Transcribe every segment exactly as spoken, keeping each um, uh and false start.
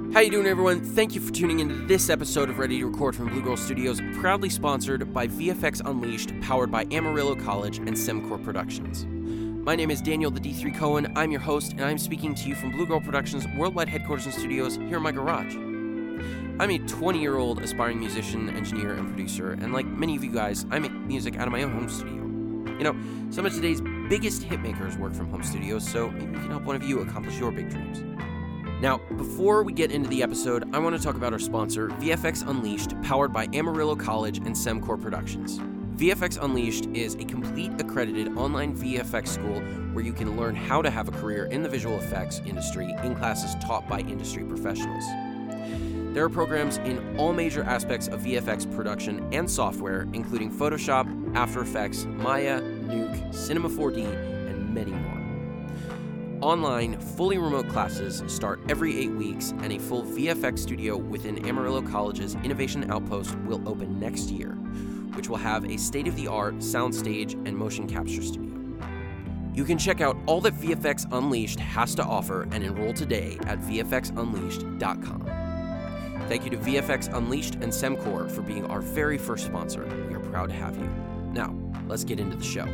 How you doing, everyone? Thank you for tuning into this episode of Ready to Record from Blue Girl Studios, proudly sponsored by V F X Unleashed, powered by Amarillo College and Semcor Productions. My name is Daniel the D three Cohen. I'm your host, and I'm speaking to you from Blue Girl Productions' worldwide headquarters and studios here in my garage. I'm a twenty-year-old aspiring musician, engineer, and producer, and like many of you guys, I make music out of my own home studio. You know, some of today's biggest hitmakers work from home studios, so maybe we can help one of you accomplish your big dreams. Now, before we get into the episode, I want to talk about our sponsor, V F X Unleashed, powered by Amarillo College and Semcor Productions. V F X Unleashed is a complete accredited online V F X school where you can learn how to have a career in the visual effects industry in classes taught by industry professionals. There are programs in all major aspects of V F X production and software, including Photoshop, After Effects, Maya, Nuke, Cinema four D, and many more. Online, fully remote classes start every eight weeks, and a full V F X studio within Amarillo College's Innovation Outpost will open next year, which will have a state-of-the-art soundstage and motion capture studio. You can check out all that V F X Unleashed has to offer and enroll today at v f x unleashed dot com. Thank you to V F X Unleashed and Semcor for being our very first sponsor. We are proud to have you. Now, let's get into the show.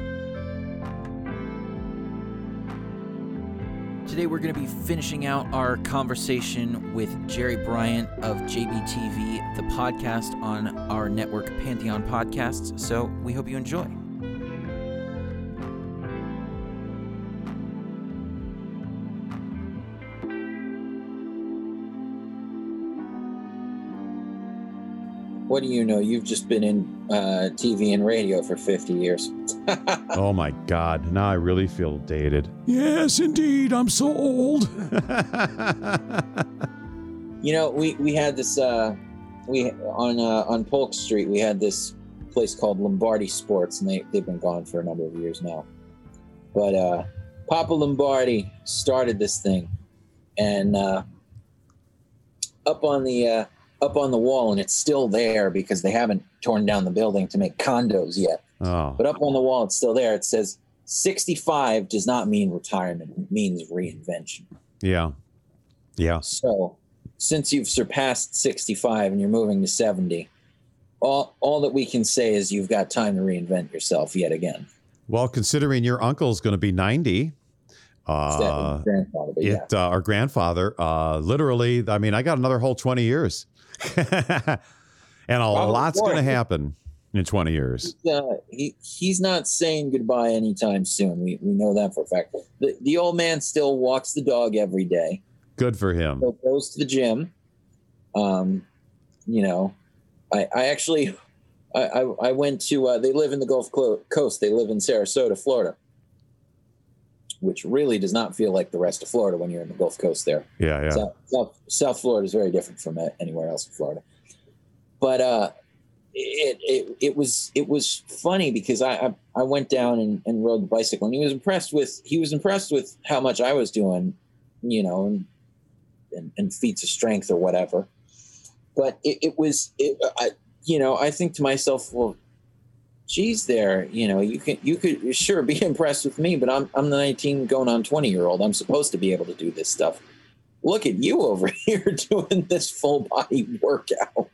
Today we're going to be finishing out our conversation with Jerry Bryant of J B T V, the podcast on our network Pantheon Podcasts, so we hope you enjoy. What do you know? You've just been in uh, T V and radio for fifty years. Oh my God. Now I really feel dated. Yes, indeed. I'm so old. You know, we, we had this, uh, we on uh, on Polk Street, we had this place called Lombardi Sports, and they, they've been gone for a number of years now. But uh, Papa Lombardi started this thing, and uh, up on the... Uh, up on the wall, and it's still there because they haven't torn down the building to make condos yet. Oh. But up on the wall, it's still there. It says sixty-five does not mean retirement. It means reinvention. Yeah. Yeah. So since you've surpassed sixty-five and you're moving to seventy, all, all that we can say is you've got time to reinvent yourself yet again. Well, considering your uncle's going to be ninety, uh, grandfather, but it, yeah. uh, our grandfather, uh, literally, I mean, I got another whole twenty years. And a Probably lot's more. going to happen in twenty years. Uh, he he's not saying goodbye anytime soon. We we know that for a fact. The the old man still walks the dog every day. Good for him. Still goes to the gym. Um, you know, I I actually I I, I went to. Uh, they live in the Gulf Coast. They live in Sarasota, Florida, which really does not feel like the rest of Florida when you're in the Gulf Coast there. Yeah, yeah. South, South, South Florida is very different from anywhere else in Florida. But uh, it, it it was it was funny because I I, I went down and, and rode the bicycle, and he was impressed with he was impressed with how much I was doing, you know, and and, and feats of strength or whatever. But it, it was it, I you know I think to myself, well, geez, there, you know, you can you could sure be impressed with me, but I'm I'm the nineteen going on twenty year old. I'm supposed to be able to do this stuff. Look at you over here doing this full body workout.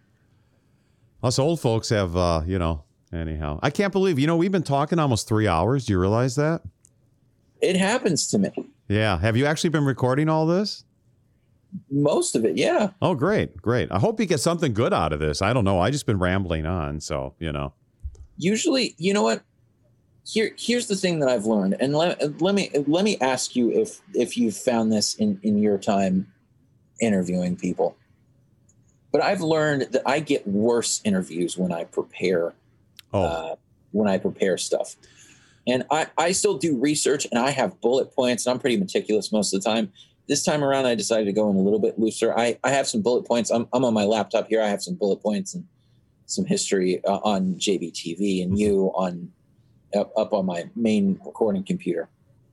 Us old folks have, uh, you know, anyhow. I can't believe, you know, we've been talking almost three hours. Do you realize that? It happens to me. Yeah. Have you actually been recording all this? Most of it, yeah. Oh, great, great. I hope you get something good out of this. I don't know. I just been rambling on, so, you know. Usually, you know what? Here, here's the thing that I've learned, and let, let me let me ask you if if you've found this in, in your time interviewing people. But I've learned that I get worse interviews when I prepare, oh. uh, when I prepare stuff, and I, I still do research and I have bullet points, and I'm pretty meticulous most of the time. This time around, I decided to go in a little bit looser. I, I have some bullet points. I'm I'm on my laptop here. I have some bullet points and some history uh, on J B T V, and you on up, up on my main recording computer.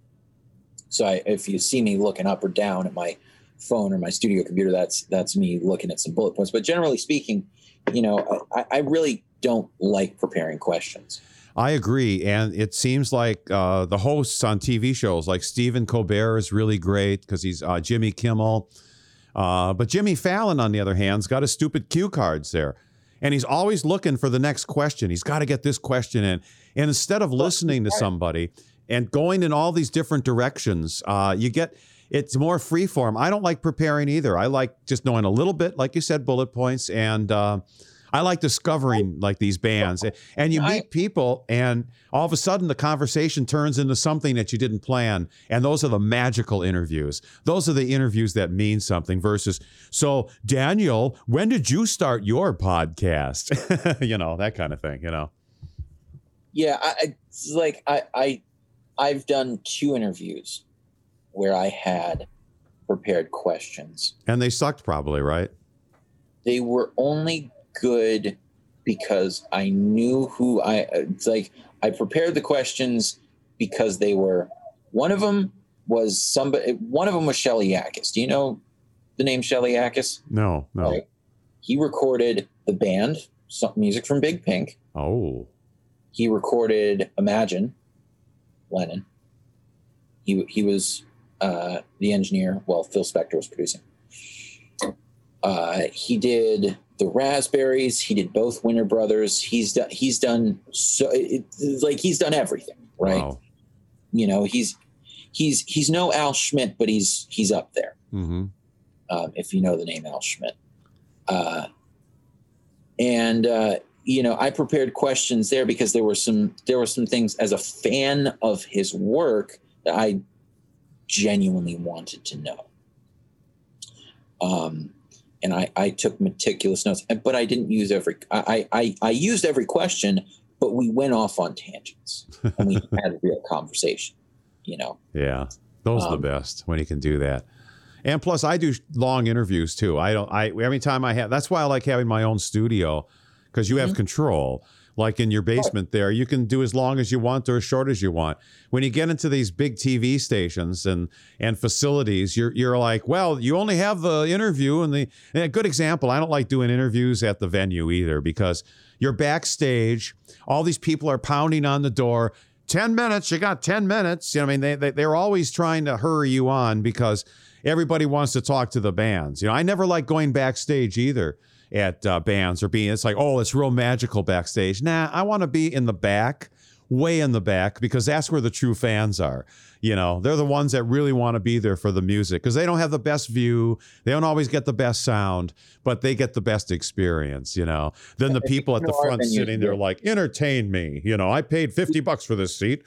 So I, if you see me looking up or down at my phone or my studio computer, that's that's me looking at some bullet points. But generally speaking, you know, I, I really don't like preparing questions. I agree. And it seems like uh, the hosts on T V shows like Stephen Colbert is really great because he's uh, Jimmy Kimmel. Uh, but Jimmy Fallon, on the other hand, has got his stupid cue cards there. And he's always looking for the next question. He's got to get this question in. And instead of listening to somebody and going in all these different directions, uh, you get, it's more free form. I don't like preparing either. I like just knowing a little bit, like you said, bullet points. And uh, I like discovering like these bands. And you meet people and all of a sudden the conversation turns into something that you didn't plan. And those are the magical interviews. Those are the interviews that mean something versus, so Daniel, when did you start your podcast? You know, that kind of thing, you know? Yeah. I, it's like I, I, I've done two interviews where I had prepared questions. And they sucked probably, right? They were only good because I knew who I, it's like I prepared the questions because they were, one of them was somebody, one of them was Shelly Yakis. Do you know the name Shelly Yakis? No, no. Right. He recorded the band, some music from Big Pink. Oh. He recorded Imagine, Lennon. He, he was uh, the engineer. Well, Phil Spector was producing. Uh, he did the Raspberries. He did both Winter Brothers. He's done. He's done so. It, it's like he's done everything, right? Wow. You know, he's he's he's no Al Schmidt, but he's he's up there. Mm-hmm. Um, if you know the name Al Schmidt, uh, and uh, you know, I prepared questions there because there were some there were some things as a fan of his work that I genuinely wanted to know. Um. And I, I took meticulous notes, but I didn't use every, I, I, I used every question, but we went off on tangents and we had a real conversation, you know? Yeah. Those um, are the best when you can do that. And plus I do long interviews too. I don't, I, every time I have, that's why I like having my own studio because you have mm-hmm. control. Like in your basement there, you can do as long as you want or as short as you want. When you get into these big T V stations and and facilities, you're you're like, well, you only have the interview and the and a good example. I don't like doing interviews at the venue either because you're backstage. All these people are pounding on the door. Ten minutes, you got ten minutes. You know, I mean, they, they they're always trying to hurry you on because everybody wants to talk to the bands. You know, I never like going backstage either. At uh, bands or being, it's like, oh, it's real magical backstage. Nah, I want to be in the back, way in the back, because that's where the true fans are. You know, they're the ones that really want to be there for the music because they don't have the best view. They don't always get the best sound, but they get the best experience, you know. Then the people at the front sitting there like, entertain me. You know, I paid fifty bucks for this seat.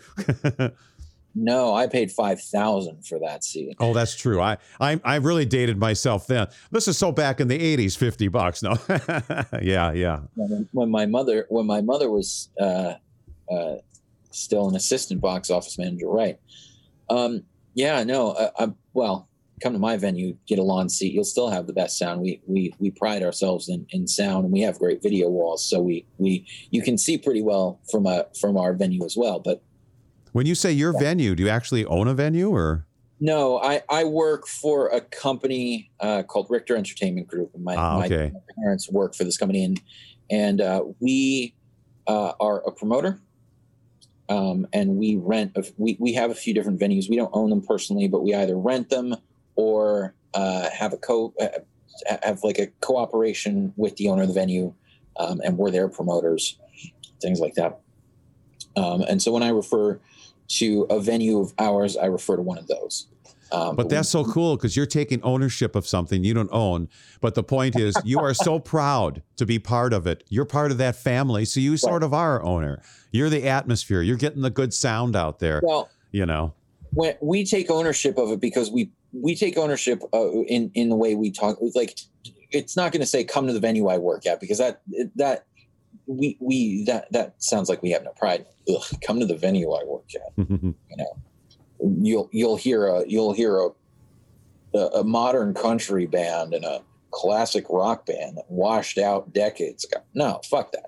No, I paid five thousand for that seat. Oh, that's true. I, I I really dated myself then. This is so back in the eighties, fifty bucks. No, yeah, yeah. When, when my mother, when my mother was uh, uh, still an assistant box office manager, right? Um, yeah, no. Uh, I, well, come to my venue, get a lawn seat. You'll still have the best sound. We we we pride ourselves in, in sound, and we have great video walls, so we we you can see pretty well from a from our venue as well, but. When you say your yeah. venue, do you actually own a venue or? No, I, I work for a company uh, called Richter Entertainment Group. And my, ah, okay. my parents work for this company, and and uh, we uh, are a promoter. Um, and we rent. A, we we have a few different venues. We don't own them personally, but we either rent them or uh, have a co uh, have like a cooperation with the owner of the venue, um, and we're their promoters, things like that. Um, and so when I refer to a venue of ours, I refer to one of those. Um, but that's so cool because you're taking ownership of something you don't own. But the point is, you are so proud to be part of it. You're part of that family, so you sort of are owner. You're the atmosphere. You're getting the good sound out there. Well, you know, when we take ownership of it because we we take ownership uh, in in the way we talk. Like, it's not going to say come to the venue I work at because that that. We we that that sounds like we have no pride. Ugh, come to the venue I work at. You know, you'll you'll hear a you'll hear a, a a modern country band and a classic rock band that washed out decades ago. No, fuck that.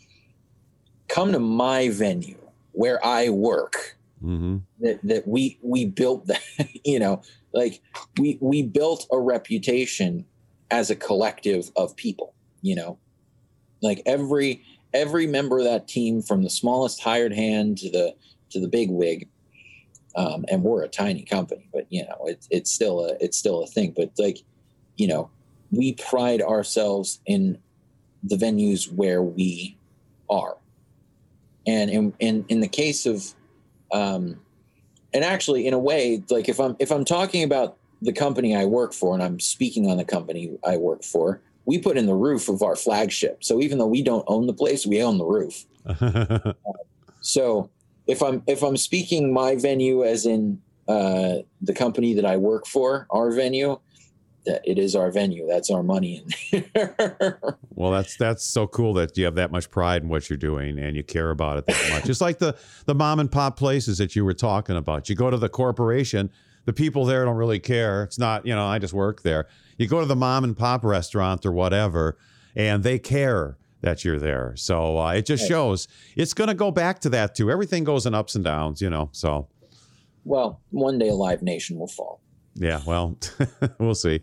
Come to my venue where I work. Mm-hmm. That that we we built that. You know, like we we built a reputation as a collective of people. You know. Like every every member of that team, from the smallest hired hand to the to the big wig, um, and we're a tiny company, but you know it's it's still a it's still a thing. But like you know, we pride ourselves in the venues where we are. And in, in, in the case of, um, and actually in a way, like if I'm, if I'm talking about the company I work for and I'm speaking on the company I work for, we put in the roof of our flagship. So even though we don't own the place, we own the roof. uh, so if I'm, if I'm speaking my venue as in, uh, the company that I work for, our venue, that it is our venue. That's our money in there. Well, that's that's so cool that you have that much pride in what you're doing and you care about it that much. It's like the the mom and pop places that you were talking about. You go to the corporation, the people there don't really care. It's not, you know, I just work there. You go to the mom and pop restaurant or whatever, and they care that you're there. So uh, it just shows. It's going to go back to that too. Everything goes in ups and downs, you know. So, well, one day Live Nation will fall. Yeah, well, we'll see.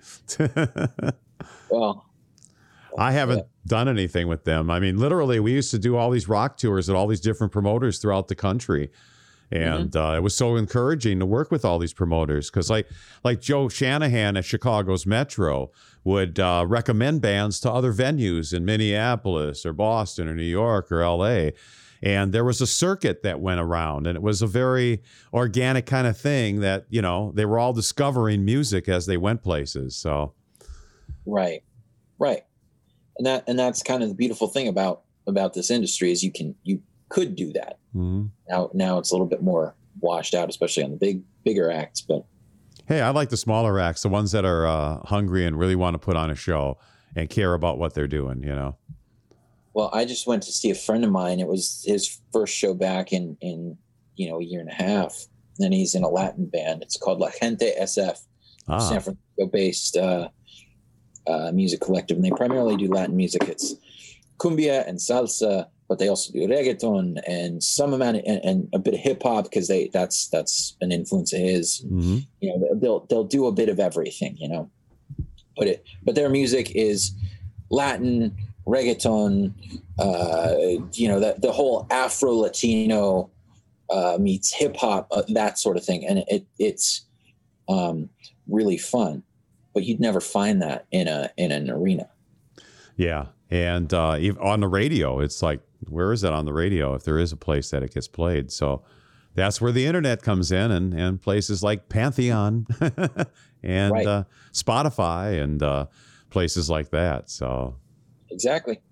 Well, I haven't yeah. done anything with them. I mean, literally, we used to do all these rock tours at all these different promoters throughout the country. And mm-hmm. uh, it was so encouraging to work with all these promoters because like like Joe Shanahan at Chicago's Metro would uh, recommend bands to other venues in Minneapolis or Boston or New York or L A. And there was a circuit that went around, and it was a very organic kind of thing that, you know, they were all discovering music as they went places. So, right, right, and that and that's kind of the beautiful thing about about this industry is you can you could do that. Mm-hmm. Now, now it's a little bit more washed out, especially on the big bigger acts. But hey, I like the smaller acts, the ones that are uh, hungry and really want to put on a show and care about what they're doing. You know. Well, I just went to see a friend of mine. It was his first show back in, in you know, a year and a half. And he's in a Latin band. It's called La Gente S F, ah. San Francisco-based uh, uh, music collective. And they primarily do Latin music. It's cumbia and salsa, but they also do reggaeton and some amount of, and, and a bit of hip hop because they that's that's an influence of his. Mm-hmm. You know, they'll they'll do a bit of everything. You know, but it but their music is Latin. Reggaeton, uh, you know, that the whole Afro Latino uh, meets hip hop, uh, that sort of thing, and it it's um, really fun. But you'd never find that in a in an arena. Yeah, and uh, even on the radio, it's like, where is it on the radio? If there is a place that it gets played, so that's where the internet comes in, and and places like Pantheon and right. uh, Spotify and uh, places like that. So. Exactly.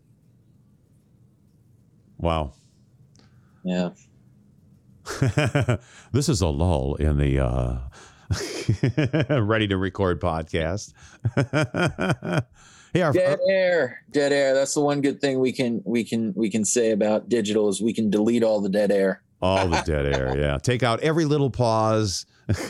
Wow. Yeah. This is a lull in the uh, Ready to Record podcast. Hey, our, dead air, dead air. That's the one good thing we can we can we can say about digital is we can delete all the dead air. All the dead air. Yeah. Take out every little pause.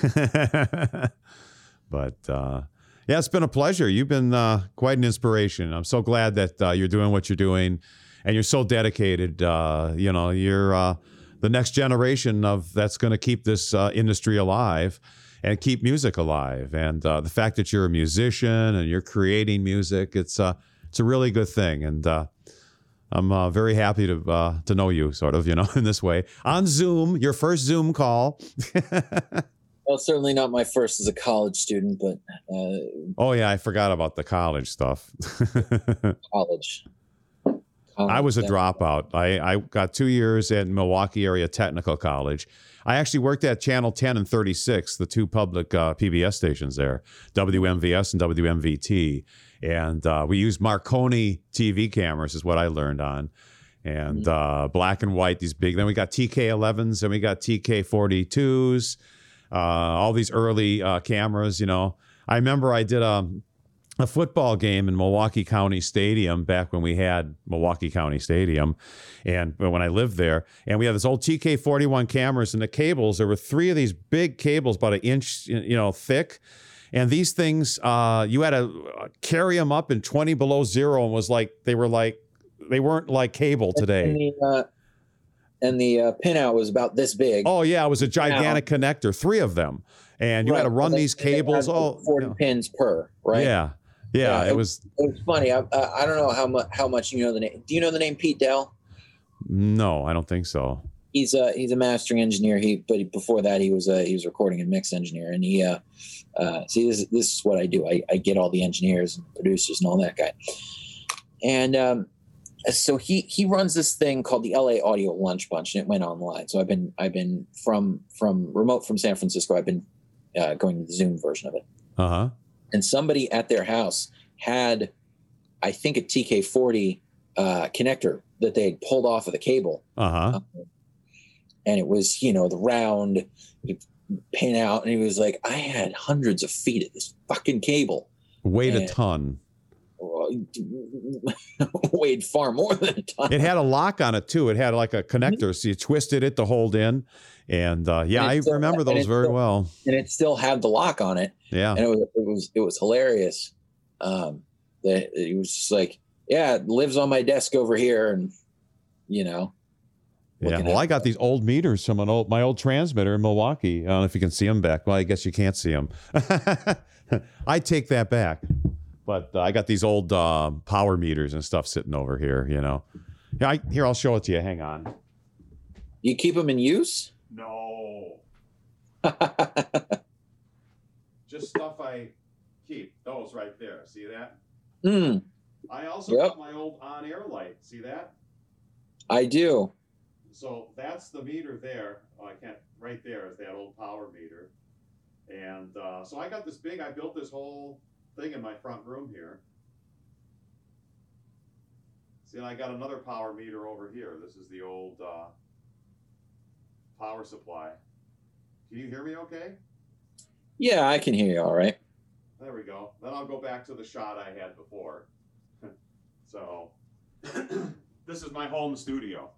But. Uh, Yeah, it's been a pleasure. You've been uh, quite an inspiration. I'm so glad that uh, you're doing what you're doing, and you're so dedicated. Uh, you know, you're uh, the next generation of that's going to keep this uh, industry alive and keep music alive. And uh, the fact that you're a musician and you're creating music, it's uh, it's a really good thing. And uh, I'm uh, very happy to uh, to know you, sort of, you know, in this way on Zoom. Your first Zoom call. Well, certainly not my first as a college student, but uh, oh yeah, I forgot about the college stuff. college. college. I was a dropout. I, I got two years at Milwaukee Area Technical College. I actually worked at Channel ten and thirty-six, the two public uh, P B S stations there, W M V S and W M V T, and uh, we used Marconi T V cameras, is what I learned on, and mm-hmm. uh, black and white, these big. Then we got T K elevens, and we got T K forty-twos. Uh, all these early uh, cameras, you know. I remember I did a, a football game in Milwaukee County Stadium back when we had Milwaukee County Stadium, and when I lived there. And we had this old T K forty-one cameras, and the cables, there were three of these big cables about an inch, you know, thick. And these things, uh, you had to carry them up in twenty below zero, and was like, they were like, they weren't like cable today. And the, uh, and the uh, pinout was about this big. Oh yeah, it was a gigantic now, connector, three of them, and you right. had to run they, these cables. Oh, forty you know. pins per, right? Yeah, yeah. yeah it, it was. It was funny. I, I don't know how much how much you know the name. Do you know the name Pete Dell? No, I don't think so. He's a he's a mastering engineer. He but he, before that he was a he was a recording and mix engineer. And he uh, uh, see this this is what I do. I, I get all the engineers and producers and all that guy. And um, so he he runs this thing called the L A Audio Lunch Bunch, and it went online. So I've been I've been from from remote from San Francisco. I've been uh, going to the Zoom version of it. Uh huh. And somebody at their house had, I think, a T K forty uh, connector that they had pulled off of the cable. Uh-huh. Um, and it was, you know, the round pin out. And he was like, I had hundreds of feet of this fucking cable. Weighed and, a ton. Weighed far more than a ton. It had a lock on it, too. It had like a connector. So you twisted it to hold in. And uh, yeah, and I still, remember those very still, well. And it still had the lock on it. Yeah. And it was, it was, it was hilarious. Um, that it was just like, yeah, it lives on my desk over here. And, you know. Yeah, well, I got these old meters from an old my old transmitter in Milwaukee. I don't know if you can see them back. Well, I guess you can't see them. I take that back. But uh, I got these old uh, power meters and stuff sitting over here, you know. Yeah, I, here, I'll show it to you. Hang on. You keep them in use? No. Just stuff I keep. Those right there. See that? Mm. I also Yep. got my old on-air light. See that? I do. So that's the meter there. Oh, I can't. Right there is that old power meter. And uh, so I got this big. I built this whole thing in my front room here. See, and I got another power meter over here. This is the old uh, power supply. Can you hear me okay? Yeah, I can hear you all right. There we go. Then I'll go back to the shot I had before. So this is my home studio.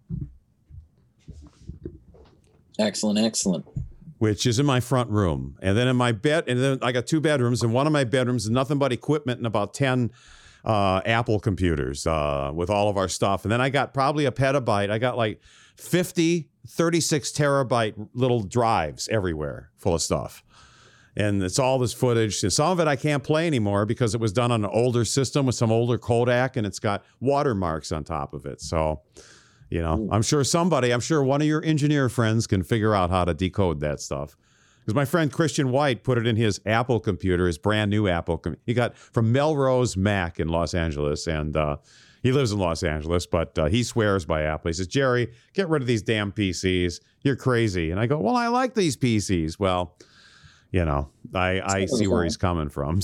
Excellent, excellent. Which is in my front room. And then in my bed, and then I got two bedrooms, and one of my bedrooms is nothing but equipment and about ten uh, Apple computers uh, with all of our stuff. And then I got probably a petabyte. I got like fifty, thirty-six terabyte little drives everywhere full of stuff. And it's all this footage. And some of it I can't play anymore because it was done on an older system with some older Kodak, and it's got watermarks on top of it. So, you know, I'm sure somebody, I'm sure one of your engineer friends can figure out how to decode that stuff. Because my friend Christian White put it in his Apple computer, his brand new Apple. Com- he got from Melrose Mac in Los Angeles, and uh, he lives in Los Angeles, but uh, he swears by Apple. He says, Jerry, get rid of these damn P Cs. You're crazy. And I go, well, I like these P Cs. Well, you know, I, I see where he's coming from.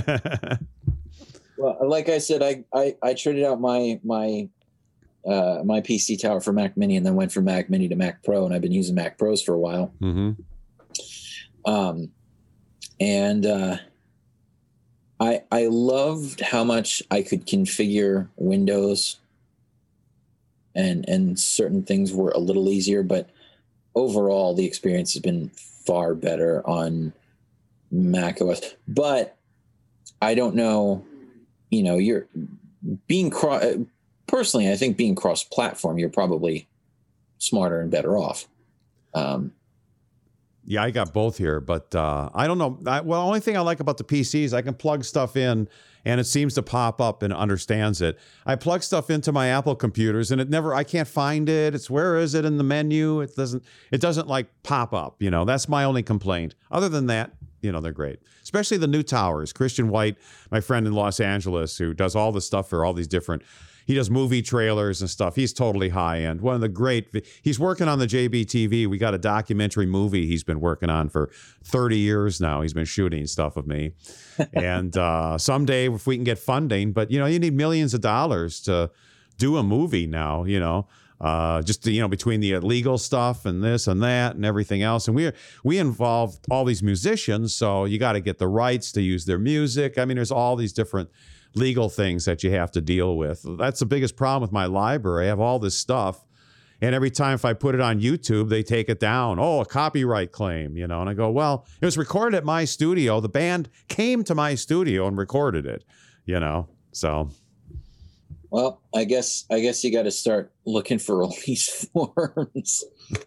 Well, like I said, I, I, I traded out my my uh, my P C tower for Mac Mini, and then went from Mac Mini to Mac Pro, and I've been using Mac Pros for a while. Mm-hmm. Um, and uh, I I loved how much I could configure Windows, and and certain things were a little easier, but overall the experience has been far better on Mac O S. But I don't know, you know, you're being cross. Personally, I think being cross-platform, you're probably smarter and better off. Um, Yeah, I got both here, but uh, I don't know. I, well, the only thing I like about the P C is I can plug stuff in, and it seems to pop up and understands it. I plug stuff into my Apple computers, and it never. I can't find it. It's where is it in the menu? It doesn't. It doesn't like pop up. You know, that's my only complaint. Other than that, you know, they're great. Especially the new towers. Christian White, my friend in Los Angeles, who does all the stuff for all these different. He does movie trailers and stuff. He's totally high end. One of the great. He's working on the J B T V. We got a documentary movie he's been working on for thirty years now. He's been shooting stuff with me. And uh, someday, if we can get funding, but you know, you need millions of dollars to do a movie now. You know, uh, just to, you know, between the legal stuff and this and that and everything else. And we we involve all these musicians, so you got to get the rights to use their music. I mean, there's all these different legal things that you have to deal with. That's the biggest problem with my library. I have all this stuff, and every time if I put it on YouTube, they take it down. Oh, a copyright claim, you know. And I go, well, it was recorded at my studio. The band came to my studio and recorded it, you know. So, well, I guess I guess you got to start looking for release forms.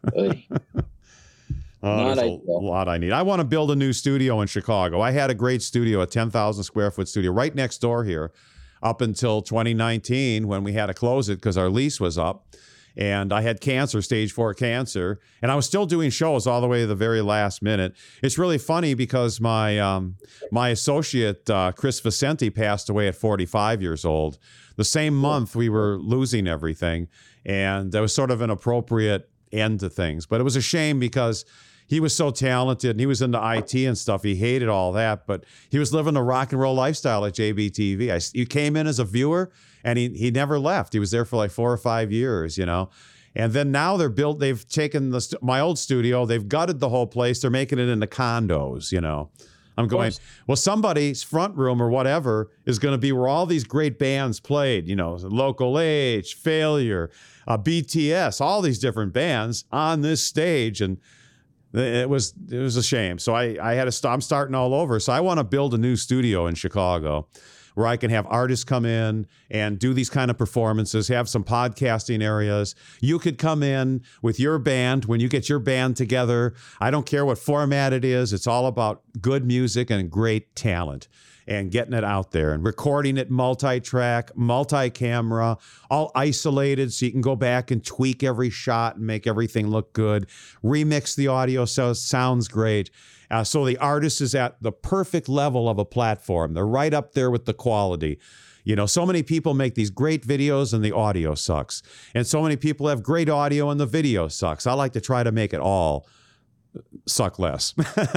Oh, Not there's a ideal. lot I need. I want to build a new studio in Chicago. I had a great studio, a ten thousand square foot studio right next door here up until twenty nineteen when we had to close it because our lease was up. And I had cancer, stage four cancer, and I was still doing shows all the way to the very last minute. It's really funny because my um, my associate, uh, Chris Vicente, passed away at forty-five years old. The same month we were losing everything, and that was sort of an appropriate end to things. But it was a shame because he was so talented, and he was into I T and stuff. He hated all that, but he was living a rock and roll lifestyle at J B T V. I, he came in as a viewer, and he he never left. He was there for like four or five years, you know. And then now they're built. They've taken the my old studio. They've gutted the whole place. They're making it into condos, you know. I'm going, well, somebody's front room or whatever is going to be where all these great bands played, you know, Local H, Failure, uh, B T S, all these different bands on this stage. And it was it was a shame. So I, I had to stop. I'm starting all over. So I want to build a new studio in Chicago where I can have artists come in and do these kind of performances, have some podcasting areas. You could come in with your band when you get your band together. I don't care what format it is. It's all about good music and great talent and getting it out there and recording it multi-track, multi-camera, all isolated so you can go back and tweak every shot and make everything look good. Remix the audio so it sounds great. Uh, so the artist is at the perfect level of a platform. They're right up there with the quality. You know, so many people make these great videos and the audio sucks. And so many people have great audio and the video sucks. I like to try to make it all suck less.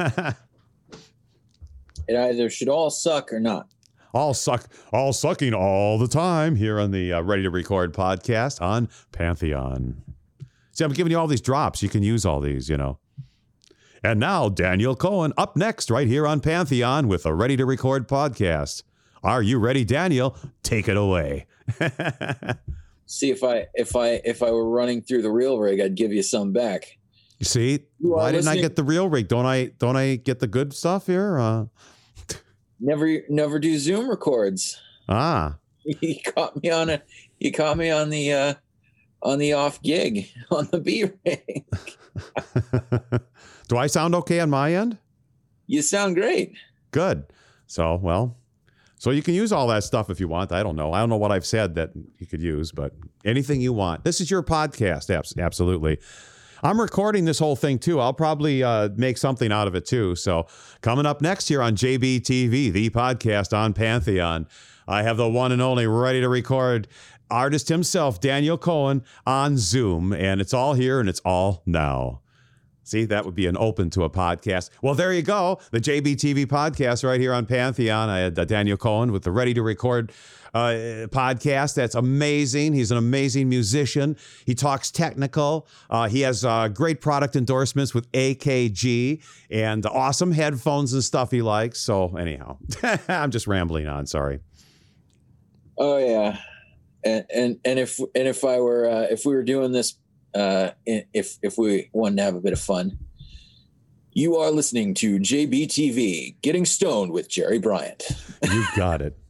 It either should all suck or not. All suck, all sucking all the time here on the uh, Ready to Record podcast on Pantheon. See, I'm giving you all these drops. You can use all these, you know. And now, Daniel Cohen up next right here on Pantheon with a Ready to Record podcast. Are you ready, Daniel? Take it away. See, if I if I if I were running through the real rig, I'd give you some back. You see, you why didn't listening? I get the real rig? Don't I don't I get the good stuff here? Uh, never never do Zoom records. Ah. You caught me on a you caught me on the uh on the off gig on the B rig. Do I sound okay on my end? You sound great. Good. So, well, so you can use all that stuff if you want. I don't know. I don't know what I've said that you could use, but anything you want. This is your podcast. Absolutely. I'm recording this whole thing too. I'll probably uh, make something out of it too. So coming up next here on J B T V, the podcast on Pantheon, I have the one and only Ready to Record artist himself, Daniel Cohen, on Zoom. And it's all here and it's all now. See, that would be an open to a podcast. Well, there you go. The J B T V podcast right here on Pantheon. I had uh, Daniel Cohen with the Ready to Record uh, podcast. That's amazing. He's an amazing musician. He talks technical. Uh, he has uh, great product endorsements with A K G and awesome headphones and stuff he likes. So anyhow, I'm just rambling on. Sorry. Oh, yeah. And and, and if and if I were uh, if we were doing this, Uh, if if we wanted to have a bit of fun, you are listening to J B T V, Getting Stoned with Jerry Bryant. You got it.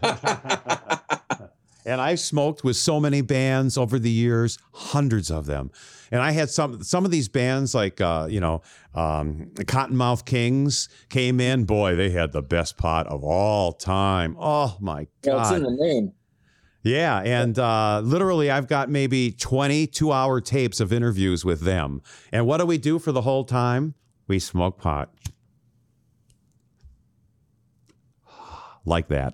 And I've smoked with so many bands over the years, hundreds of them. And I had some some of these bands like, uh, you know, um, Cottonmouth Kings came in. Boy, they had the best pot of all time. Oh, my God. Yeah, it's in the name. Yeah, and uh, literally I've got maybe twenty two-hour tapes of interviews with them. And what do we do for the whole time? We smoke pot. Like that.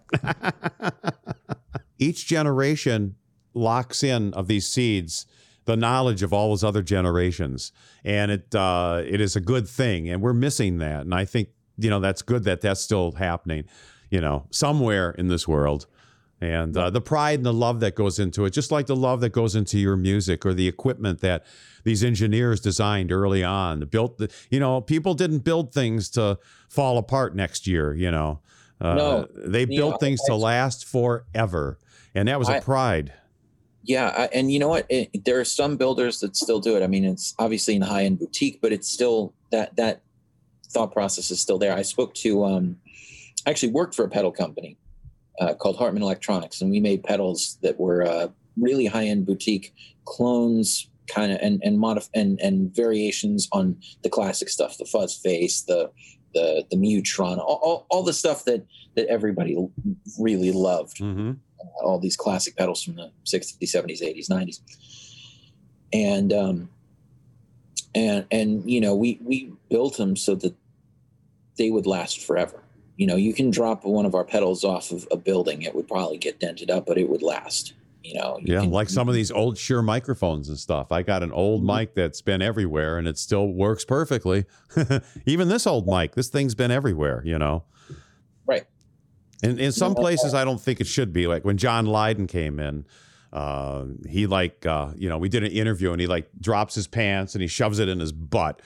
Each generation locks in of these seeds the knowledge of all those other generations. And it uh, it is a good thing, and we're missing that. And I think, you know, that's good that that's still happening, you know, somewhere in this world. And uh, the pride and the love that goes into it, just like the love that goes into your music or the equipment that these engineers designed early on. Built, the, you know, people didn't build things to fall apart next year, you know. Uh, no. They built know, things I, to last forever. And that was I, a pride. Yeah. I, and you know what? It, there are some builders that still do it. I mean, it's obviously in a high-end boutique, but it's still, that that thought process is still there. I spoke to, um, I actually worked for a pedal company. Uh, called Hartman Electronics, and we made pedals that were uh, really high-end boutique clones, kind of, and and modif- and and variations on the classic stuff, the Fuzz Face, the the the Mutron, all, all, all the stuff that that everybody really loved. Mm-hmm. Uh, all these classic pedals from the sixties, seventies, eighties, nineties. and um, and and you know, we we built them so that they would last forever. You know, you can drop one of our pedals off of a building, it would probably get dented up, but it would last. You know, you yeah, can, like some of these old Shure microphones and stuff. I got an old mm-hmm. mic that's been everywhere, and it still works perfectly. Even this old mic, this thing's been everywhere. You know, right? And in some places, I don't think it should be. Like when John Lydon came in, uh, he like, uh, you know, we did an interview, and he like drops his pants and he shoves it in his butt.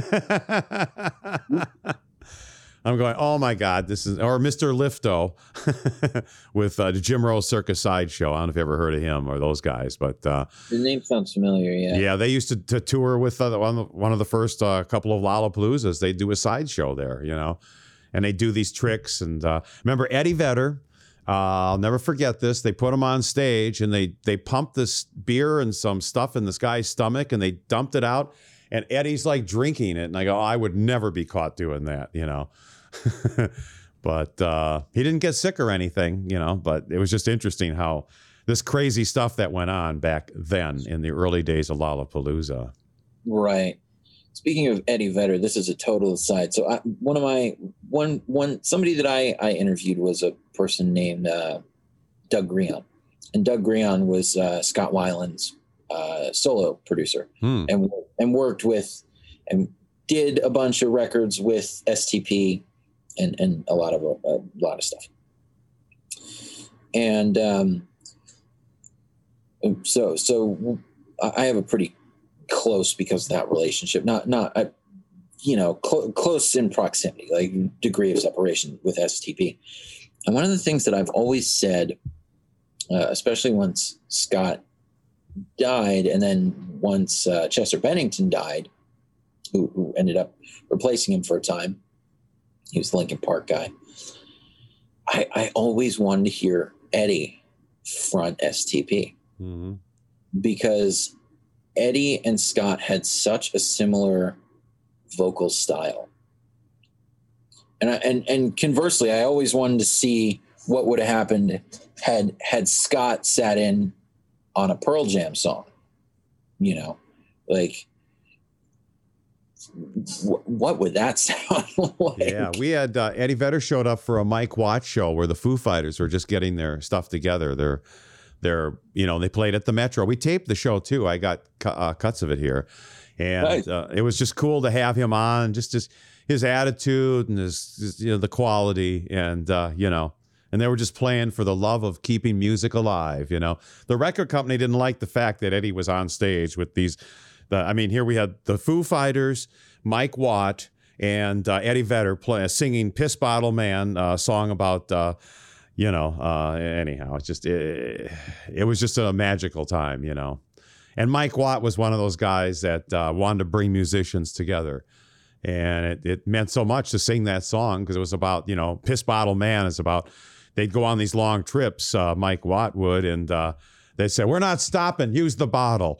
I'm going, oh my God, this is, or Mister Lifto with uh, the Jim Rose Circus Sideshow. I don't know if you ever heard of him or those guys, but uh, the name sounds familiar. Yeah, yeah, they used to, to tour with uh, one, of the, one of the first uh, couple of Lollapaloozas. They do a sideshow there, you know, and they do these tricks. And uh, remember Eddie Vedder? Uh, I'll never forget this. They put him on stage, and they they pumped this beer and some stuff in this guy's stomach, and they dumped it out. And Eddie's like drinking it, and I go, oh, I would never be caught doing that, you know. But uh, he didn't get sick or anything, you know, but it was just interesting how this crazy stuff that went on back then in the early days of Lollapalooza. Right. Speaking of Eddie Vedder, this is a total aside. So I, one of my, one, one, somebody that I, I interviewed was a person named uh, Doug Greon. And Doug Greon was uh, Scott Weiland's uh, solo producer hmm. and, and worked with and did a bunch of records with S T P. And, and a lot of a, a lot of stuff, and um, so so I have a pretty close because of that relationship. Not not I, you know cl- close in proximity, like degree of separation with S T P. And one of the things that I've always said, uh, especially once Scott died, and then once uh, Chester Bennington died, who, who ended up replacing him for a time. He was the Linkin Park guy. I, I always wanted to hear Eddie front S T P mm-hmm. because Eddie and Scott had such a similar vocal style. And I, and and conversely, I always wanted to see what would have happened had had Scott sat in on a Pearl Jam song. You know, like what would that sound like? Yeah, we had uh, Eddie Vedder showed up for a Mike Watt show where the Foo Fighters were just getting their stuff together. They're, they're, you know, they played at the Metro. We taped the show too. I got cu- uh, cuts of it here, and nice. uh, it was just cool to have him on. Just his his attitude and his, his you know the quality, and uh, you know, and they were just playing for the love of keeping music alive. You know, the record company didn't like the fact that Eddie was on stage with these. The, I mean, here we had the Foo Fighters, Mike Watt, and uh, Eddie Vedder play, singing "Piss Bottle Man," a uh, song about, uh, you know. Uh, anyhow, it's just it, it was just a magical time, you know. And Mike Watt was one of those guys that uh, wanted to bring musicians together, and it, it meant so much to sing that song because it was about, you know, "Piss Bottle Man" is about. They'd go on these long trips, uh, Mike Watt would, and uh, they'd say, "We're not stopping. Use the bottle."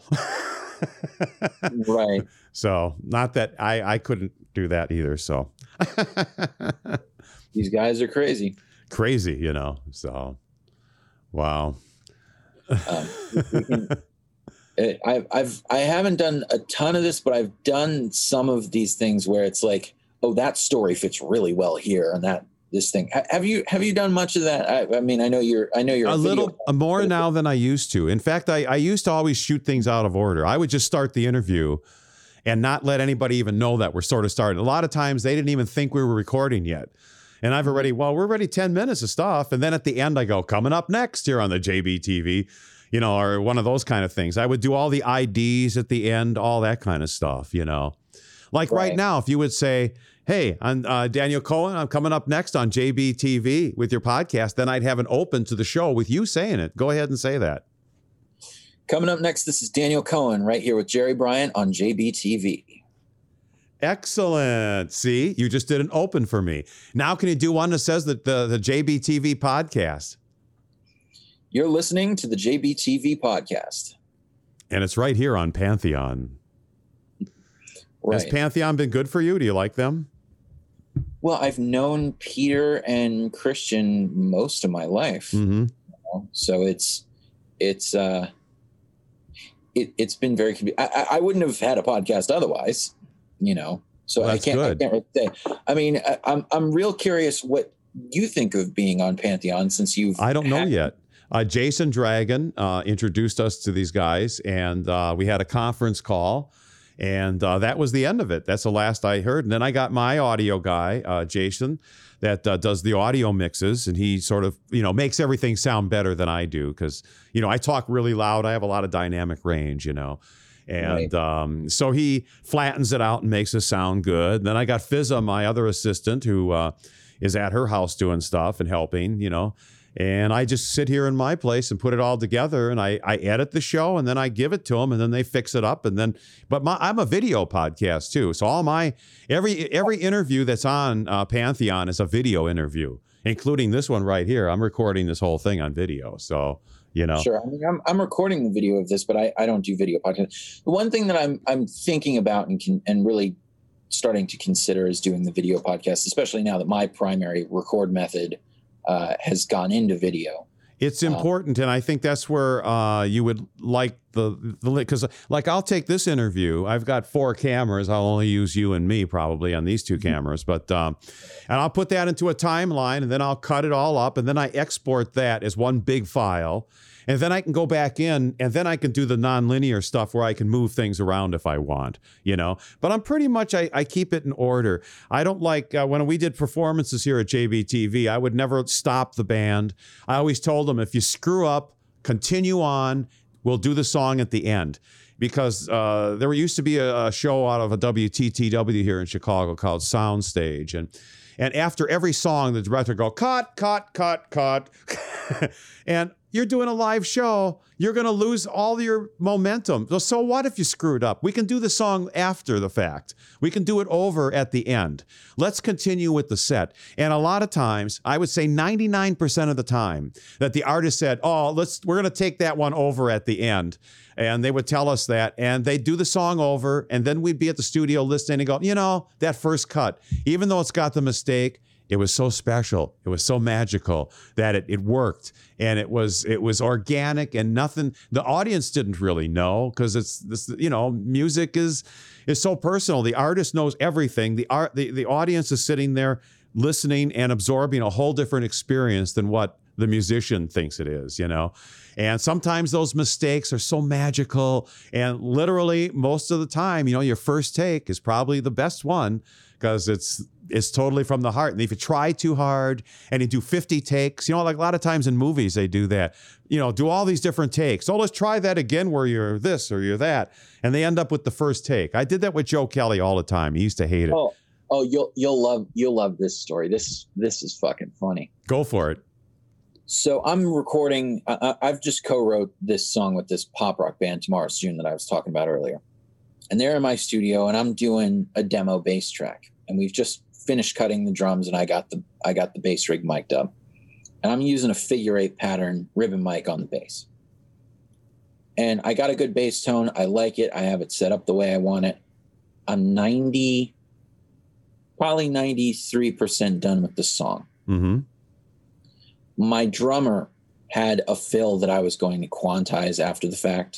Right. So not that I, I couldn't do that either. So these guys are crazy, crazy, you know, so, wow. um, can, I've, I've, I haven't done a ton of this, but I've done some of these things where it's like, oh, that story fits really well here. And that, this thing, have you, have you done much of that? I, I mean, I know you're, I know you're a, a little more now than I used to. In fact, I, I used to always shoot things out of order. I would just start the interview and not let anybody even know that we're sort of starting. A lot of times they didn't even think we were recording yet. And I've already, well, we're already ten minutes of stuff. And then at the end I go, coming up next here on the J B T V, you know, or one of those kind of things. I would do all the I Ds at the end, all that kind of stuff, you know. Like right, right now, if you would say, hey, I'm uh, Daniel Cohen, I'm coming up next on J B T V with your podcast, then I'd have an open to the show with you saying it. Go ahead and say that. Coming up next, this is Daniel Cohen right here with Jerry Bryant on J B T V. Excellent. See, you just did an open for me. Now can you do one that says that the, the J B T V podcast? You're listening to the J B T V podcast. And it's right here on Pantheon. Right. Has Pantheon been good for you? Do you like them? Well, I've known Peter and Christian most of my life. Mm-hmm. You know? So it's, it's, uh, it, it's been very, I, I wouldn't have had a podcast otherwise, you know, so well, I can't, I can't really say. I mean, I, I'm, I'm real curious what you think of being on Pantheon since you've, I don't know had- yet. Uh, Jason Dragon uh, introduced us to these guys, and uh, we had a conference call, and uh, that was the end of it. That's the last I heard. And then I got my audio guy, uh, Jason, that uh, does the audio mixes, and he sort of, you know, makes everything sound better than I do because, you know, I talk really loud. I have a lot of dynamic range, you know. And right. um, so he flattens it out and makes it sound good. Then I got Fizza, my other assistant, who uh, is at her house doing stuff and helping, you know. And I just sit here in my place and put it all together, and I, I edit the show, and then I give it to them, and then they fix it up, and then. But my, I'm a video podcast too, so all my every every interview that's on uh, Pantheon is a video interview, including this one right here. I'm recording this whole thing on video, so you know. Sure, I mean, I'm I'm recording the video of this, but I, I don't do video podcasts. The one thing that I'm I'm thinking about and can, and really starting to consider is doing the video podcast, especially now that my primary record method. Uh, has gone into video. It's important, um, and I think that's where uh, you would like the the because like I'll take this interview. I've got four cameras. I'll only use you and me probably on these two cameras, but um, and I'll put that into a timeline, and then I'll cut it all up, and then I export that as one big file. And then I can go back in, and then I can do the nonlinear stuff where I can move things around if I want, you know. But I'm pretty much, I, I keep it in order. I don't like, uh, when we did performances here at J B T V, I would never stop the band. I always told them, if you screw up, continue on. We'll do the song at the end. Because uh, there used to be a, a show out of a W T T W here in Chicago called Soundstage. And and after every song, the director would go, cut, cut, cut, cut. And you're doing a live show, you're going to lose all your momentum. So, so what if you screwed up? We can do the song after the fact. We can do it over at the end. Let's continue with the set. And a lot of times, I would say ninety-nine percent of the time, that the artist said, oh, let's we're going to take that one over at the end. And they would tell us that, and they'd do the song over, and then we'd be at the studio listening and go, you know, that first cut, even though it's got the mistake, it was so special. It was so magical that it, it worked, and it was it was organic, and nothing. The audience didn't really know because it's this. You know, music is is so personal. The artist knows everything. The art. The, the audience is sitting there listening and absorbing a whole different experience than what the musician thinks it is. You know, and sometimes those mistakes are so magical, and literally most of the time, you know, your first take is probably the best one because it's. It's totally from the heart. And if you try too hard and you do fifty takes, you know, like a lot of times in movies, they do that, you know, do all these different takes. Oh, let's try that again where you're this or you're that. And they end up with the first take. I did that with Joe Kelly all the time. He used to hate it. Oh, oh, you'll, you'll love, you'll love this story. This, this is fucking funny. Go for it. So I'm recording, I, I've just co-wrote this song with this pop rock band, Tomorrow Soon, that I was talking about earlier. And they're in my studio and I'm doing a demo bass track. And we've just finished cutting the drums, and I got the I got the bass rig mic'd up, and I'm using a figure eight pattern ribbon mic on the bass. And I got a good bass tone. I like it. I have it set up the way I want it. I'm ninety, probably ninety-three percent done with the song. Mm-hmm. My drummer had a fill that I was going to quantize after the fact,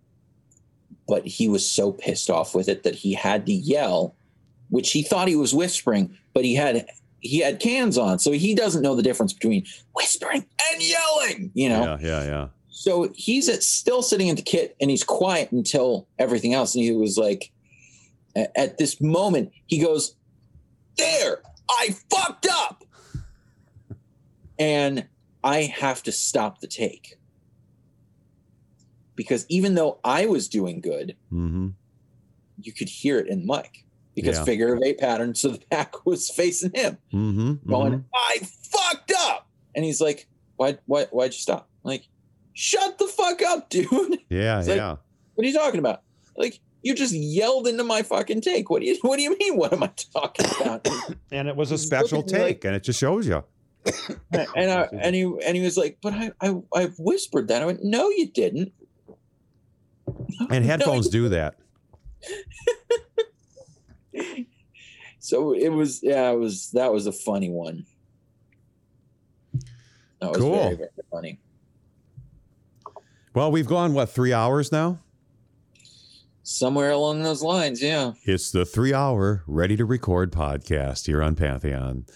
but he was so pissed off with it that he had to yell, which he thought he was whispering, but he had he had cans on, so he doesn't know the difference between whispering and yelling, you know? Yeah, yeah, yeah. So he's at, still sitting at the kit, and he's quiet until everything else. And he was like, at this moment, he goes, there, I fucked up. And I have to stop the take. Because even though I was doing good, mm-hmm. you could hear it in the mic. Because Yeah. figure of eight pattern, so the back was facing him, Mm-hmm. going, mm-hmm. I fucked up. And he's like, why, why, why'd you stop? I'm like, shut the fuck up, dude. Yeah, It's like, yeah. what are you talking about? Like, you just yelled into my fucking take. What do you, what do you mean? What am I talking about? And it was a He's special looking at me take, and it just shows you. and I, and he, and he was like, but I, I, I whispered that. I went, no, you didn't. And headphones do that. So it was, yeah, it was, that was a funny one. That was Cool. very, very funny. Well, we've gone, what, three hours now? Somewhere along those lines, yeah. It's the three-hour Ready to Record podcast here on Pantheon.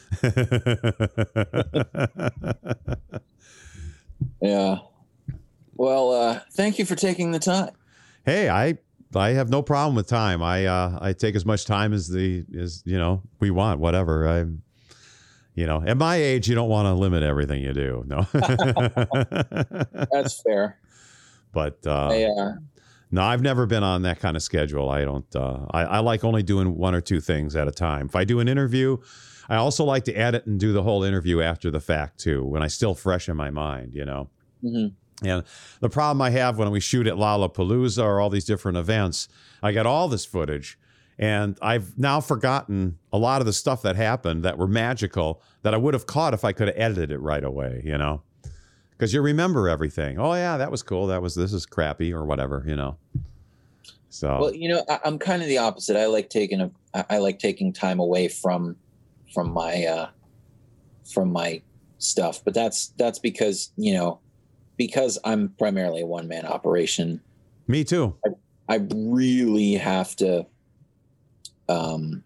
Yeah. Well, uh, thank you for taking the time. Hey, I I have no problem with time. I uh, I take as much time as the as you know we want. Whatever. I'm, you know, at my age, you don't want to limit everything you do. No. That's fair. But uh, I, uh, no, I've never been on that kind of schedule. I don't. Uh, I, I like only doing one or two things at a time. If I do an interview, I also like to edit and do the whole interview after the fact too, when I still fresh in my mind. You know. mm-hmm. And the problem I have when we shoot at Lollapalooza or all these different events, I got all this footage, and I've now forgotten a lot of the stuff that happened that were magical that I would have caught if I could have edited it right away. You know. Because you remember everything. Oh yeah, that was cool. That was this is crappy or whatever, you know. So well, you know, I, I'm kind of the opposite. I like taking a I, I like taking time away from from my uh, from my stuff, but that's that's because you know because I'm primarily a one man operation. Me too. I, I really have to. Um,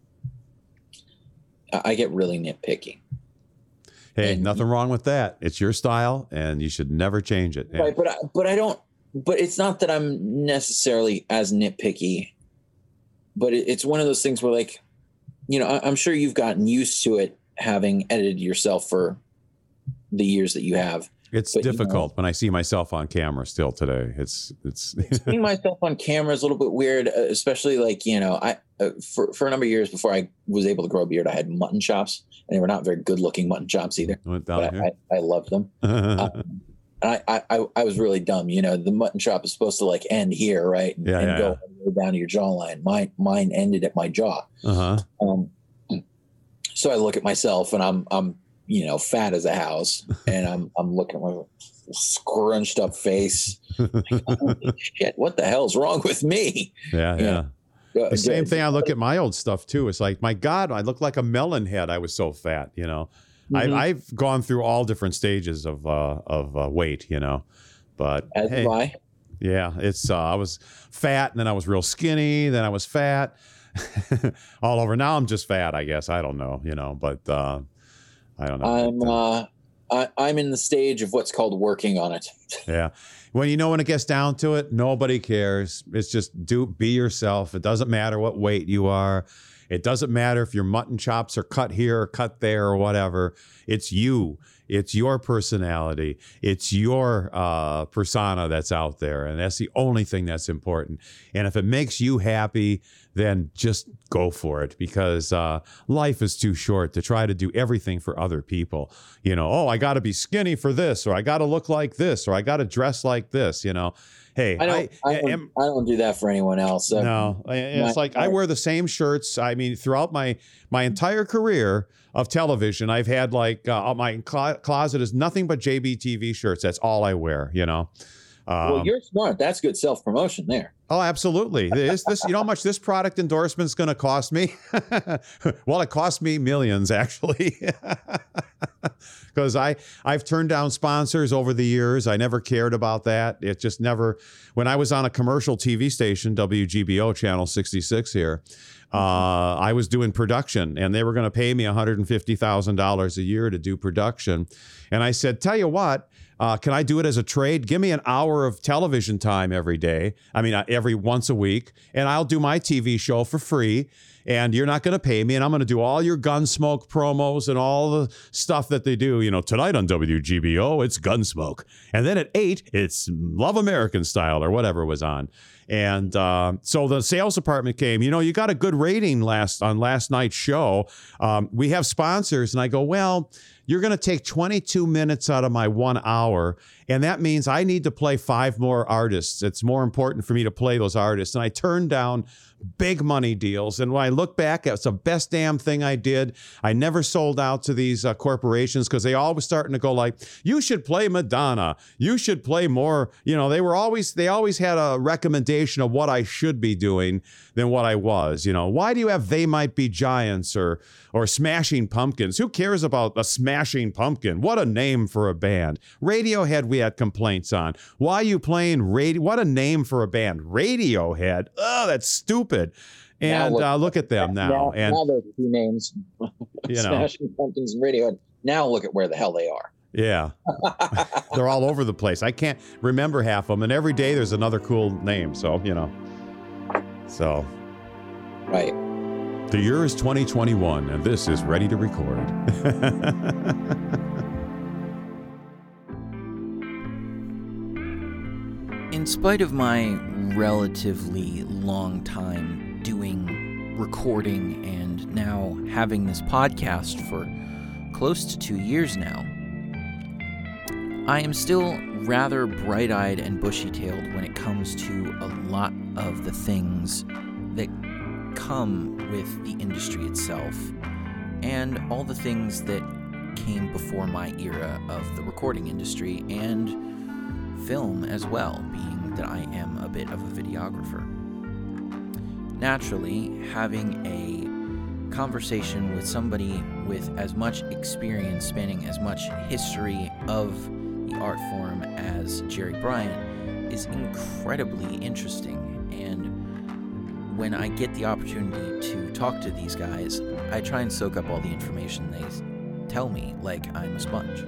I get really nitpicky. Hey, and, nothing wrong with that. It's your style, and you should never change it. Right, but I, but I don't. But it's not that I'm necessarily as nitpicky. But it, it's one of those things where, like, you know, I, I'm sure you've gotten used to it, having edited yourself for the years that you have. It's but, difficult you know, when I see myself on camera still today. It's it's seeing myself on camera is a little bit weird, especially like you know, I uh, for for a number of years before I was able to grow a beard, I had mutton chops, and they were not very good looking mutton chops either. Went down but here. I, I, I loved them. um, and I, I I was really dumb. You know, the mutton chop is supposed to like end here, right? And, Yeah, and yeah, go yeah. down to your jawline. Mine mine ended at my jaw. Uh-huh. Um, so I look at myself, and I'm I'm you know fat as a house, and I'm I'm looking at my scrunched up face. Like, holy shit, what the hell's wrong with me? Yeah, yeah. yeah. The same thing. I look at my old stuff too. It's like, my God, I look like a melon head. I was so fat, you know. Mm-hmm. I, I've gone through all different stages of uh, of uh, weight, you know. But As hey, do I. yeah, it's uh, I was fat, and then I was real skinny, then I was fat, all over. Now I'm just fat, I guess. I don't know, you know. But uh, I don't know. I'm but, uh, uh, I, I'm in the stage of what's called working on it. Yeah. Well, you know, when it gets down to it, nobody cares. It's just do be yourself. It doesn't matter what weight you are. It doesn't matter if your mutton chops are cut here or cut there or whatever. It's you. It's your personality. It's your uh, persona that's out there. And that's the only thing that's important. And if it makes you happy, then just go for it, because uh, life is too short to try to do everything for other people. You know, oh, I got to be skinny for this, or I got to look like this, or I got to dress like this, you know. Hey, I don't, I, I, don't, am, I don't do that for anyone else. So no, it's my, like I wear the same shirts. I mean, throughout my my entire career of television, I've had like uh, my cl- closet is nothing but J B T V shirts. That's all I wear, you know. Um, well, you're smart. That's good self promotion there. Oh, absolutely. This, this, you know how much this product endorsement is going to cost me? Well, it cost me millions, actually, because I I've turned down sponsors over the years. I never cared about that. It just never. When I was on a commercial T V station, W G B O Channel sixty-six here, uh, I was doing production, and they were going to pay me one hundred fifty thousand dollars a year to do production, and I said, "Tell you what." Uh, can I do it as a trade? Give me an hour of television time every day. I mean, every once a week, and I'll do my T V show for free. And you're not going to pay me, and I'm going to do all your Gunsmoke promos and all the stuff that they do. You know, tonight on W G B O, it's Gunsmoke, and then at eight, it's Love American Style or whatever was on. And uh, so the sales department came. You know, you got a good rating last on last night's show. Um, we have sponsors, and I go, well, you're going to take twenty-two minutes out of my one hour, and that means I need to play five more artists. It's more important for me to play those artists. And I turned down big money deals. And when I look back, it's the best damn thing I did. I never sold out to these uh, corporations, because they always starting to go like, you should play Madonna. You should play more. You know, they were always, they always had a recommendation of what I should be doing than what I was. You know, why do you have They Might Be Giants or, or Smashing Pumpkins? Who cares about a Smash Smashing Pumpkin. What a name for a band. Radiohead we had complaints on. Why are you playing radio? What a name for a band. Radiohead. Oh, that's stupid. And look, uh, look at them now. Now, and now those two names, you know, Smashing Pumpkins and Radiohead. Now look at where the hell they are. Yeah. They're all over the place. I can't remember half of them. And every day there's another cool name. So, you know. So. Right. The year is twenty twenty-one, and this is Ready to Record. In spite of my relatively long time doing recording and now having this podcast for close to two years now, I am still rather bright-eyed and bushy-tailed when it comes to a lot of the things that come with the industry itself and all the things that came before my era of the recording industry and film as well, being that I am a bit of a videographer. Naturally, having a conversation with somebody with as much experience, spanning as much history of the art form as Jerry Bryant, is incredibly interesting. And when I get the opportunity to talk to these guys, I try and soak up all the information they tell me like I'm a sponge.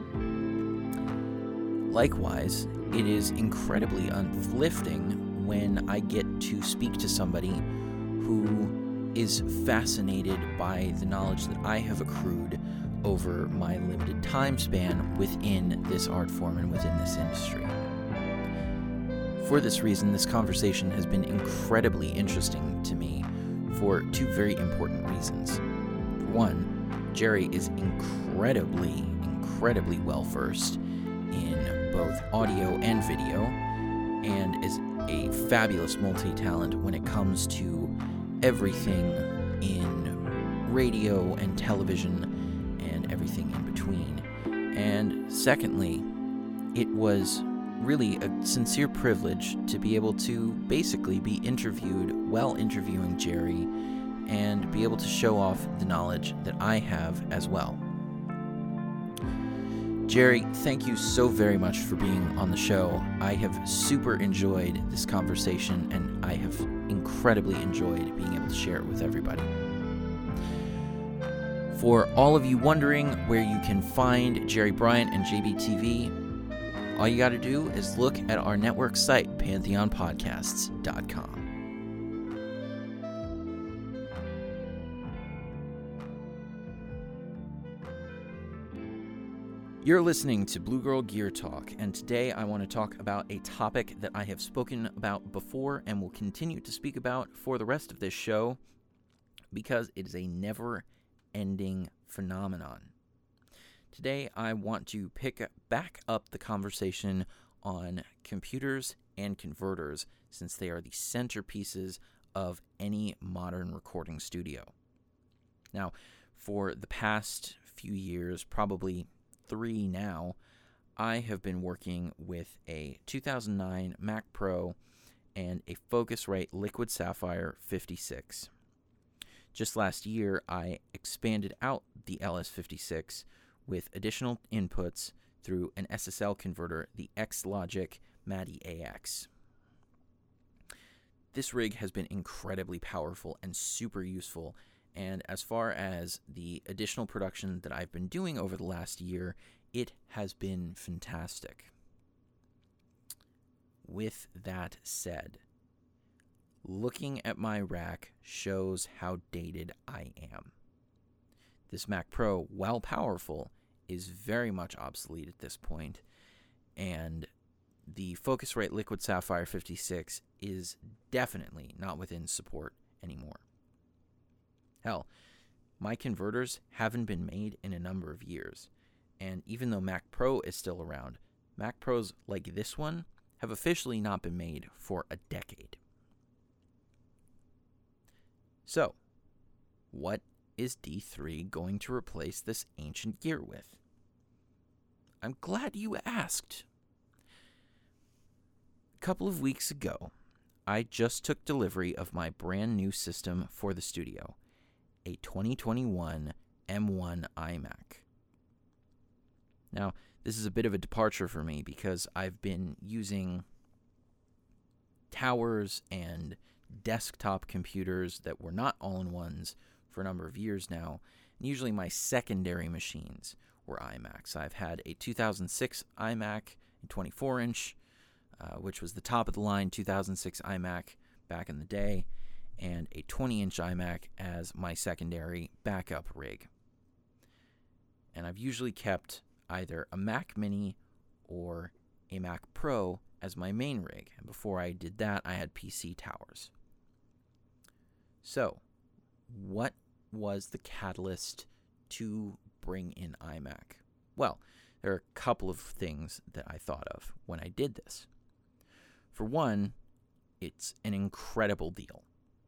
Likewise, it is incredibly uplifting when I get to speak to somebody who is fascinated by the knowledge that I have accrued over my limited time span within this art form and within this industry. For this reason, this conversation has been incredibly interesting to me for two very important reasons. For one, Jerry is incredibly, incredibly well-versed in both audio and video, and is a fabulous multi-talent when it comes to everything in radio and television and everything in between. And secondly, it was really a sincere privilege to be able to basically be interviewed while interviewing Jerry and be able to show off the knowledge that I have as well. Jerry, thank you so very much for being on the show. I have super enjoyed this conversation, and I have incredibly enjoyed being able to share it with everybody. For all of you wondering where you can find Jerry Bryant and J B T V, all you got to do is look at our network site, pantheon podcasts dot com. You're listening to Blue Girl Gear Talk, and today I want to talk about a topic that I have spoken about before and will continue to speak about for the rest of this show because it is a never-ending phenomenon. Today, I want to pick back up the conversation on computers and converters, since they are the centerpieces of any modern recording studio. Now, for the past few years, probably three now, I have been working with a two thousand nine Mac Pro and a Focusrite Liquid Sapphire fifty-six. Just last year, I expanded out the L S fifty-six with additional inputs through an S S L converter, the X-Logic Madi A X. This rig has been incredibly powerful and super useful, and as far as the additional production that I've been doing over the last year, it has been fantastic. With that said, looking at my rack shows how dated I am. This Mac Pro, while powerful, is very much obsolete at this point, and the Focusrite Liquid Sapphire fifty-six is definitely not within support anymore. Hell, my converters haven't been made in a number of years, and even though Mac Pro is still around, Mac Pros like this one have officially not been made for a decade. So, what is D three going to replace this ancient gear with? I'm glad you asked. A couple of weeks ago, I just took delivery of my brand new system for the studio, a twenty twenty-one M one iMac. Now, this is a bit of a departure for me because I've been using towers and desktop computers that were not all-in-ones for a number of years now. And usually my secondary machines were iMacs. I've had a two thousand six iMac, a twenty-four inch, uh, which was the top of the line two thousand six iMac back in the day, and a twenty inch iMac as my secondary backup rig. And I've usually kept either a Mac Mini or a Mac Pro as my main rig. And before I did that, I had P C towers. So, what was the catalyst to bring in iMac? Well, there are a couple of things that I thought of when I did this. For one, it's an incredible deal.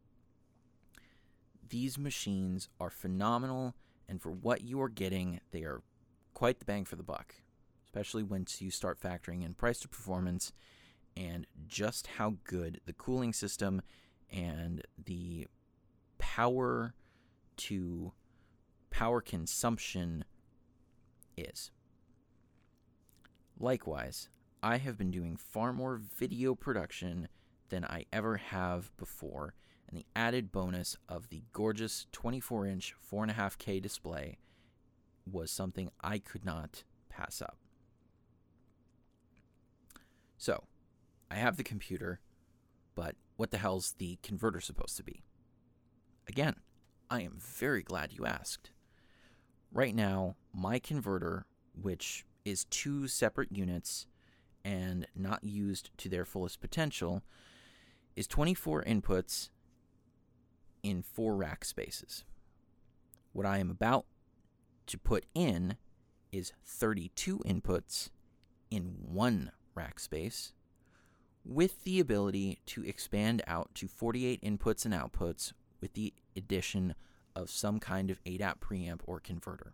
These machines are phenomenal, and for what you are getting, they are quite the bang for the buck, especially once you start factoring in price to performance and just how good the cooling system and the power to power consumption is. Likewise, I have been doing far more video production than I ever have before, and the added bonus of the gorgeous twenty-four inch four point five K display was something I could not pass up. So, I have the computer, but what the hell's the converter supposed to be? Again, I am very glad you asked. Right now, my converter, which is two separate units and not used to their fullest potential, is twenty-four inputs in four rack spaces. What I am about to put in is thirty-two inputs in one rack space, with the ability to expand out to forty-eight inputs and outputs with the addition of some kind of A D A T preamp or converter.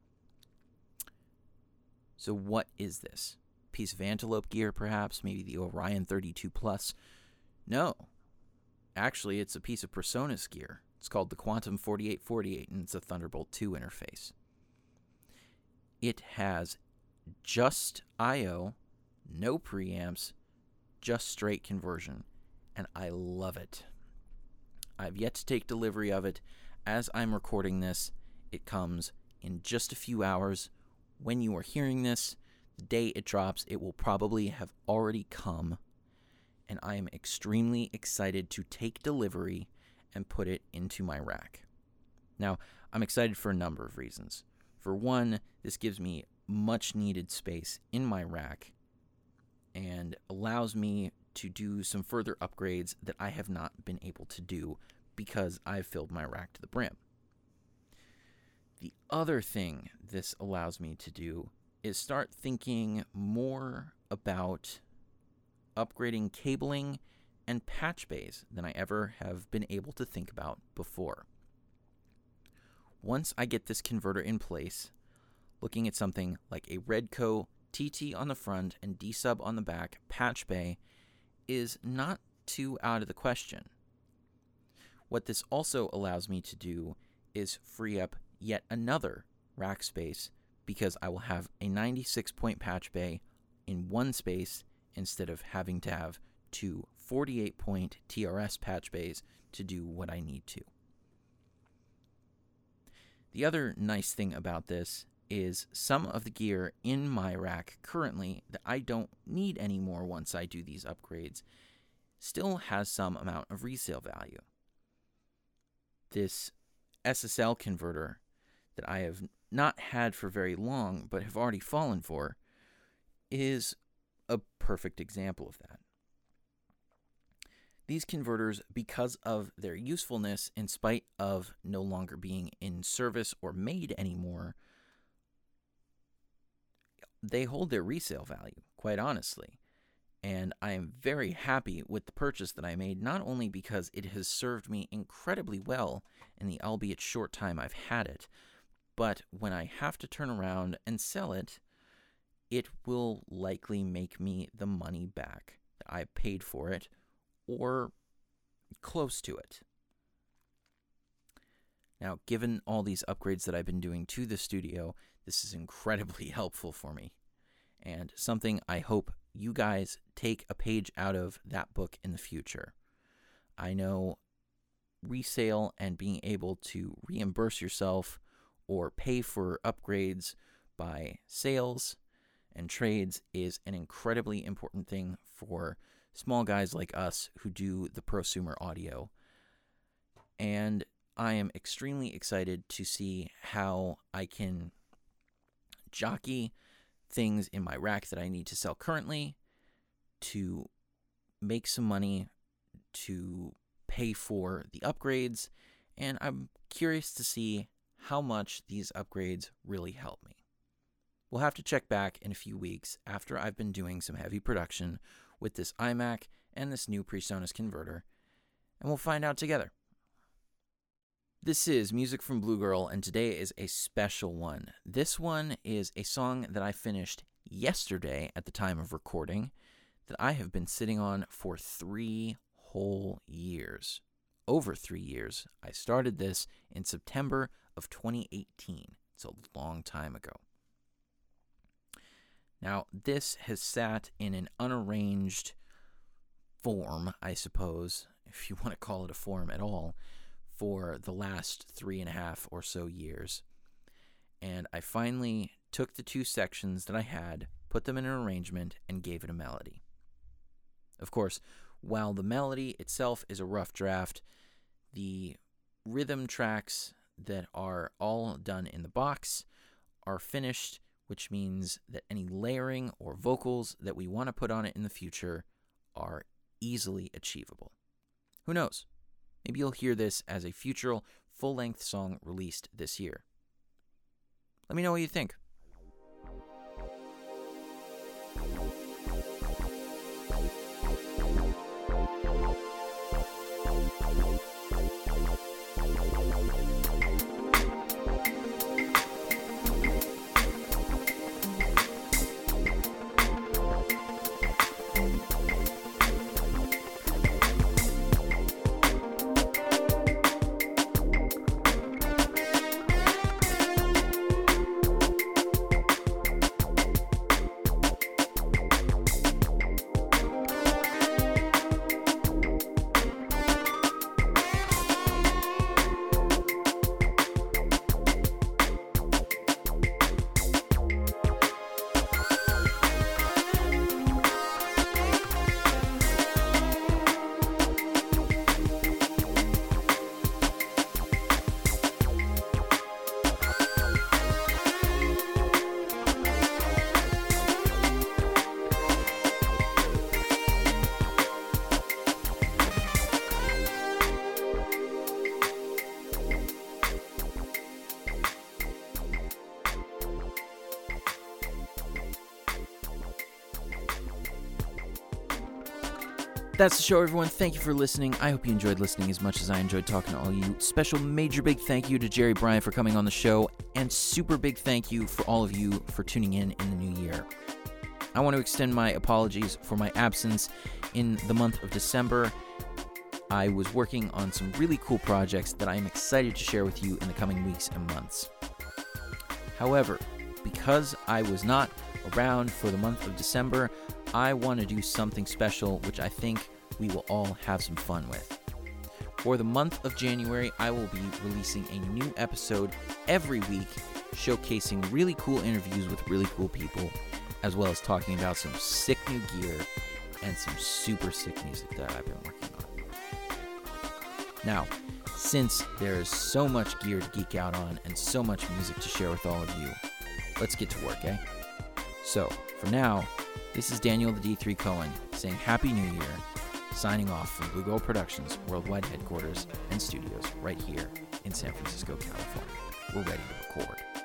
So what is this? Piece of Antelope gear, perhaps? Maybe the Orion thirty-two Plus? No. Actually, it's a piece of PreSonus gear. It's called the Quantum forty-eight forty-eight, and it's a Thunderbolt two interface. It has just I O, no preamps, just straight conversion, and I love it. I've yet to take delivery of it. As I'm recording this, it comes in just a few hours. When you are hearing this, the day it drops, it will probably have already come, and I am extremely excited to take delivery and put it into my rack. Now, I'm excited for a number of reasons. For one, this gives me much needed space in my rack and allows me to do some further upgrades that I have not been able to do because I've filled my rack to the brim. The other thing this allows me to do is start thinking more about upgrading cabling and patch bays than I ever have been able to think about before. Once I get this converter in place, looking at something like a Redco T T on the front and D-sub on the back patch bay is not too out of the question. What this also allows me to do is free up yet another rack space because I will have a ninety-six point patch bay in one space instead of having to have two forty-eight point T R S patch bays to do what I need to. The other nice thing about this is some of the gear in my rack currently that I don't need anymore once I do these upgrades still has some amount of resale value. This S S L converter that I have not had for very long but have already fallen for is a perfect example of that. These converters, because of their usefulness in spite of no longer being in service or made anymore, they hold their resale value, quite honestly. And I am very happy with the purchase that I made, not only because it has served me incredibly well in the albeit short time I've had it, but when I have to turn around and sell it, it will likely make me the money back that I paid for it, or close to it. Now, given all these upgrades that I've been doing to the studio, This is incredibly helpful for me, and something I hope you guys take a page out of that book in the future. I know resale and being able to reimburse yourself or pay for upgrades by sales and trades is an incredibly important thing for small guys like us who do the prosumer audio. And I am extremely excited to see how I can jockey things in my rack that I need to sell currently to make some money to pay for the upgrades, and I'm curious to see how much these upgrades really help me. We'll have to check back in a few weeks after I've been doing some heavy production with this iMac and this new PreSonus converter, and we'll find out together. This is Music from Blue Girl, and today is a special one. This one is a song that I finished yesterday at the time of recording that I have been sitting on for three whole years. Over three years. I started this in September of twenty eighteen. It's a long time ago. Now, this has sat in an unarranged form, I suppose, if you want to call it a form at all, for the last three and a half or so years. And I finally took the two sections that I had, put them in an arrangement, and gave it a melody. Of course, while the melody itself is a rough draft, the rhythm tracks that are all done in the box are finished, which means that any layering or vocals that we want to put on it in the future are easily achievable. Who knows? Maybe you'll hear this as a future full-length song released this year. Let me know what you think. That's the show, everyone. Thank you for listening. I hope you enjoyed listening as much as I enjoyed talking to all you. Special major big thank you to Jerry Bryant for coming on the show, and super big thank you for all of you for tuning in in the new year. I want to extend my apologies for my absence in the month of December. I was working on some really cool projects that I am excited to share with you in the coming weeks and months. However, because I was not around for the month of December, I want to do something special, which I think we will all have some fun with. For the month of January, I will be releasing a new episode every week, showcasing really cool interviews with really cool people, as well as talking about some sick new gear and some super sick music that I've been working on. Now, since there is so much gear to geek out on and so much music to share with all of you, let's get to work, eh? So, for now, this is Daniel the D three Cohen saying Happy New Year, signing off from Blue Girl Productions worldwide headquarters and studios right here in San Francisco, California. We're ready to record.